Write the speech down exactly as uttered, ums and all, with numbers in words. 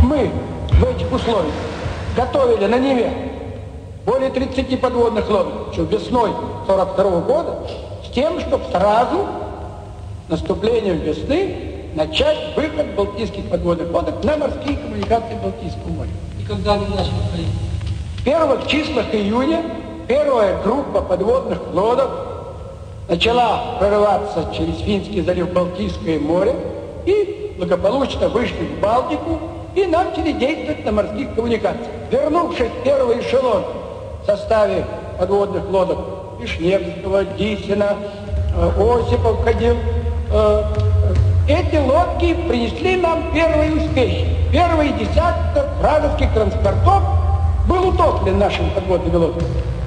Мы в этих условиях готовили на Неве более тридцати подводных лодок еще весной сорок второго года с тем, чтобы сразу наступлением весны начать выход балтийских подводных лодок на морские коммуникации Балтийского моря. И когда они начали ходить? В первых числах июня первая группа подводных лодок начала прорываться через Финский залив, Балтийское море и благополучно вышли в Балтику и начали действовать на морских коммуникациях. Вернувшись первый эшелон в составе подводных лодок Вишневского, Дисина, Осипов ходил, эти лодки принесли нам первые успехи. Первый десяток вражеских транспортов был утоплен нашими подводными лодками.